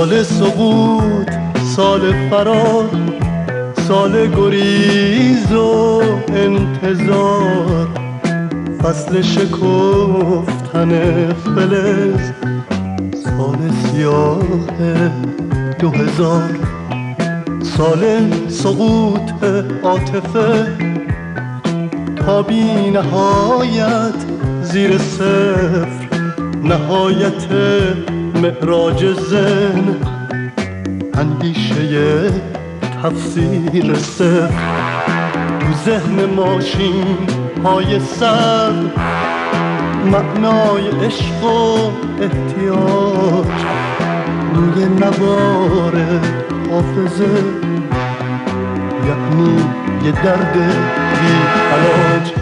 سال سقوط، سال فرار، سال گریز و انتظار، فصل شکفتن فلز، سال سیاه 2000، سال سقوط عاطفه تا بی نهایت زیر صفر، نهایت معراج ذهن، اندیشه تفسیر صفر، تو ذهن ماشین های سر، معنای عشق و احتیاج روی نوار حافظه، یعنی یه درد بی علاج.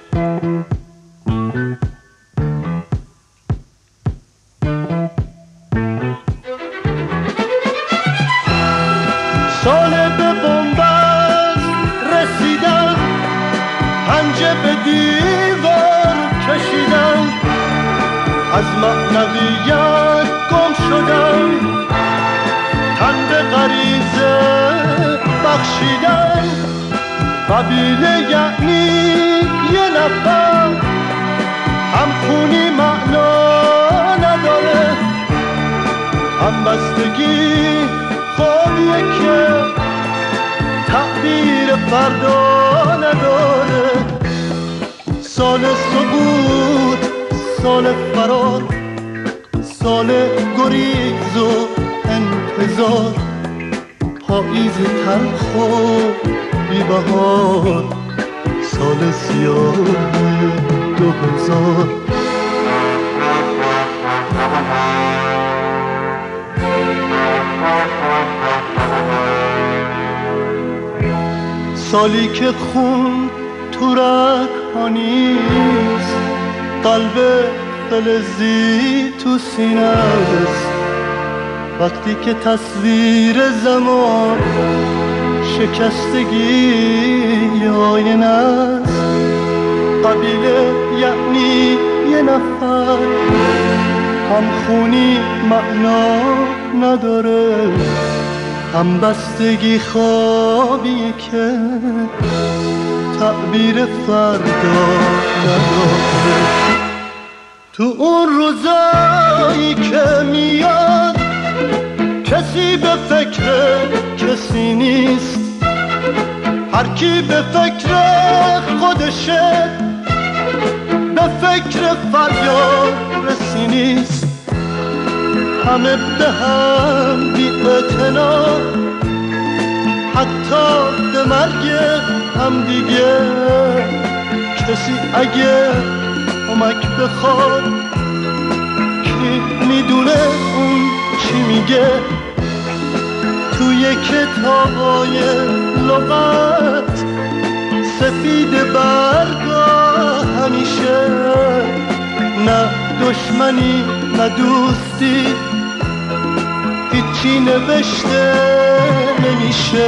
سال به بنبست رسیدم، پنجه به دیوار کشیدم، از معنویت گم شدم، تن به غریزه بخشیدم. قبیله یعنی یه نفر، همخونی معنا نداره، همبستگی خوابیه که تعبیر فردا نداره. سال سقوط، سال فرار، سال گریز و انتظار، پاییز تلخ و بی‌بهار، سال سیاه 2000. سالی که خون تو رگ‌ها نیست، قلب فلزی تو سینه است، وقتی که تصویر زمان شکستگی آینه است. قبیله یعنی یه نفر، همخونی معنا نداره، همبستگی خوابی که تعبیر فردا نداره. تو اون روزایی که میاد کسی به فکر کسی نیست، هر کی به فکر خودشه، به فکر فریاد رسی نیست. همه به هم بی اعتنا، حتی به مرگ هم دیگه. کسی اگه کمک بخواد، کی میدونه اون چی میگه؟ توی کتابای لغت سفید برگا همیشه، نه دشمنی نه دوستی، هیچی نوشته نمیشه.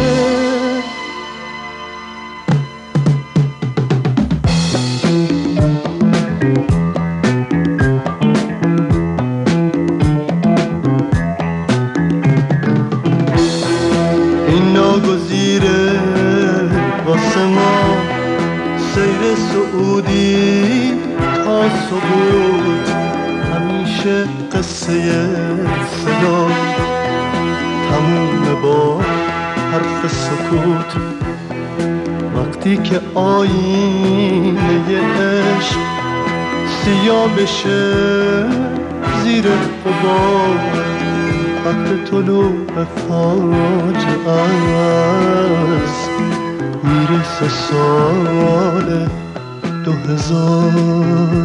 این ناگزیره واسه ما، سیر سعودی تا سقوط، همیشه قصه صدا تموم با حرف سکوت. وقتی که آینه عشق سیاه بشه زیر غبار، وقت طلوع فاجعه است، میرسه سال 2000.